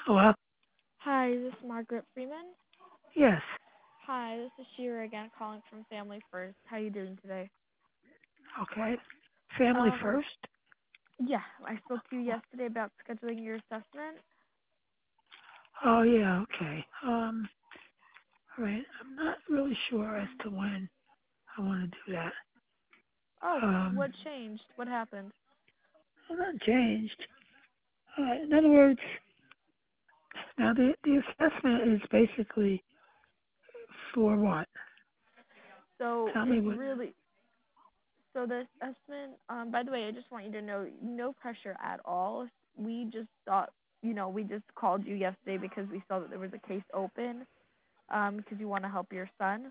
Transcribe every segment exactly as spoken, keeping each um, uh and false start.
Hello? Hi, this is Margaret Freeman. Yes. Hi, this is Shira again calling from Family First. How you doing today? Okay. Family Um, first? yeah, I spoke to you yesterday about scheduling your assessment. Oh, yeah, okay. Um, all right. I'm not really sure as to when I want to do that. Oh, Um, what changed? What happened? well, not changed. Uh, in other words, now the, the assessment is basically for what? So Tell me it's what. really so the assessment. Um, by the way, I just want you to know, no pressure at all. We just thought, you know, we just called you yesterday because we saw that there was a case open. Um, because you want to help your son.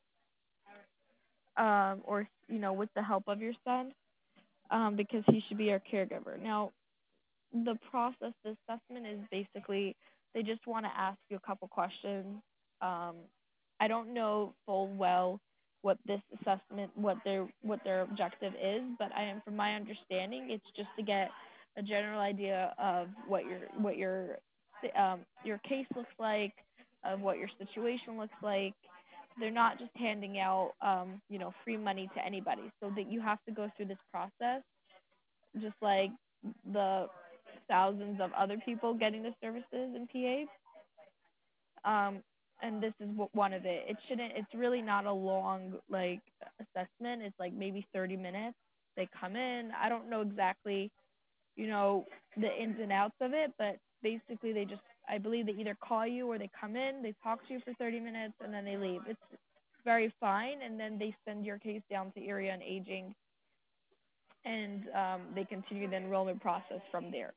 Um, or you know, with the help of your son. Um, because he should be our caregiver. Now, the process, the assessment is basically they just want to ask you a couple questions. Um, I don't know full well what this assessment, what their what their objective is, but I am from my understanding, it's just to get a general idea of what your what your um, your case looks like, of what your situation looks like. They're not just handing out um, you know free money to anybody, so that you have to go through this process, just like the thousands of other people getting the services in P A. Um, and this is one of it. It shouldn't. It's really not a long like assessment. It's like maybe thirty minutes. They come in. I don't know exactly, you know, the ins and outs of it, but basically they just. I believe they either call you or they come in. They talk to you for thirty minutes and then they leave. It's very fine, and then they send your case down to area and aging, and um, they continue the enrollment process from there.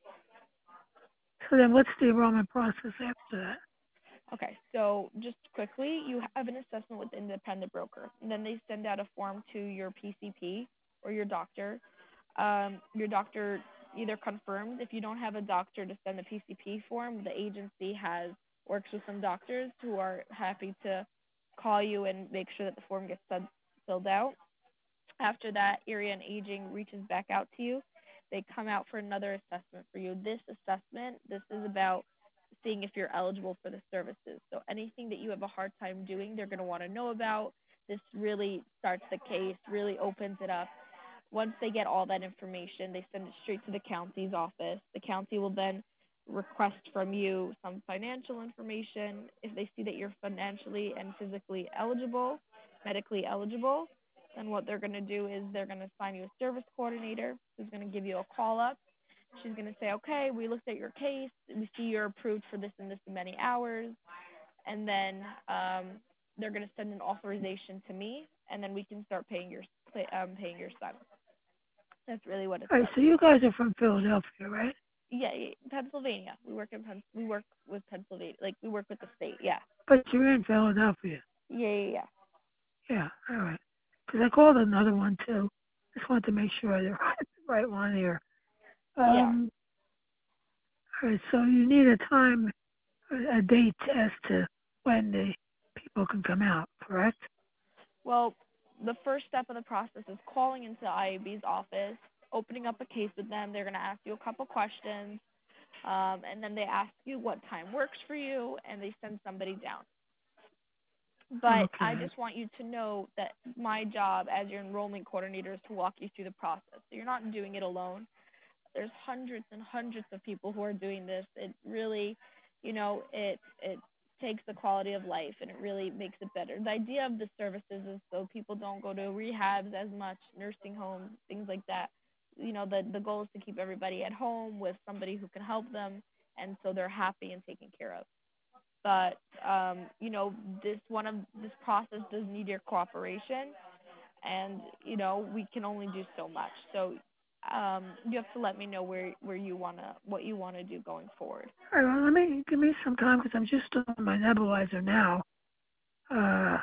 So then what's the enrollment process after that? Okay, so just quickly, you have an assessment with the independent broker, and then they send out a form to your P C P or your doctor. Um, your doctor either confirms, if you don't have a doctor to send the P C P form, the agency has works with some doctors who are happy to call you and make sure that the form gets sent, filled out. After that, area and aging reaches back out to you. They come out for another assessment for you. This assessment, this is about seeing if you're eligible for the services. So anything that you have a hard time doing, they're going to want to know about. This really starts the case, really opens it up. Once they get all that information, they send it straight to the county's office. The county will then request from you some financial information. If they see that you're financially and physically eligible, medically eligible, then what they're going to do is they're going to assign you a service coordinator who's going to give you a call up. She's going to say, okay, we looked at your case. We see you're approved for this and this many hours. And then um, they're going to send an authorization to me, and then we can start paying your um, paying your son. That's really what it's All right, like. so you guys are from Philadelphia, right? Yeah, yeah, Pennsylvania. We work in Pen- we work with Pennsylvania. Like we work with the state. Yeah. But you're in Philadelphia. Yeah, yeah, yeah. Yeah, all right. Because I called another one too. Just wanted to make sure I right, the right one here. Yeah. Um, all right, so you need a time, a a date as to when the people can come out, correct? Well, the first step of the process is calling into I A B's office, opening up a case with them. They're going to ask you a couple questions, um, and then they ask you what time works for you, and they send somebody down. But I Okay. just want you to know that my job as your enrollment coordinator is to walk you through the process. So you're not doing it alone. There's hundreds and hundreds of people who are doing this. It really, you know, it it takes the quality of life and it really makes it better. The idea of the services is so people don't go to rehabs as much, nursing homes, things like that. You know, the the goal is to keep everybody at home with somebody who can help them, and so they're happy and taken care of. But um, you know, this one of this process does need your cooperation, and you know we can only do so much. So um, you have to let me know where where you wanna what you wanna do going forward. All right, well, let me give me some time because I'm just on my nebulizer now. Uh,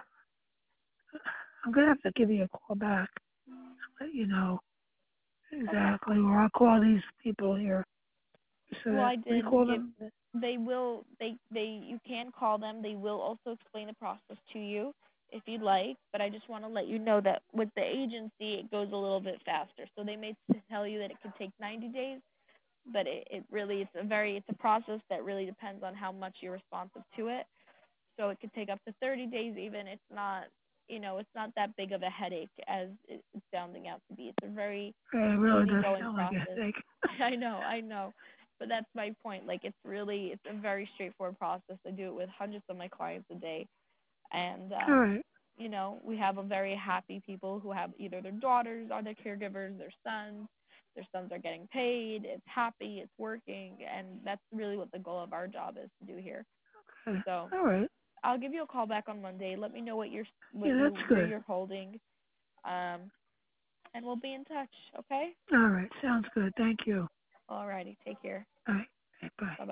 I'm gonna have to give you a call back, let you know Okay. exactly, or I'll call these people here so Well, that I we did call give. them. They will. They they. You can call them. They will also explain the process to you if you'd like. But I just want to let you know that with the agency, it goes a little bit faster. So they may tell you that it could take ninety days, but it, it really it's a very it's a process that really depends on how much you're responsive to it. So it could take up to thirty days even. It's not you know it's not that big of a headache as it- it's sounding out to be. It's a very It really does easygoing sound like a process. headache. I know, I know. But that's my point. Like it's really it's a very straightforward process. I do it with hundreds of my clients a day. And All um, right. you know, we have a very happy people who have either their daughters are their caregivers, their sons. Their sons are getting paid. It's happy. It's working, and that's really what the goal of our job is to do here. Okay. So All right. I'll give you a call back on Monday. Let me know what you're what Yeah, you that's where good. you're holding, um, and we'll be in touch. Okay? All right. Sounds good. Thank you. Alrighty. Take care. All right. Okay, bye. Bye.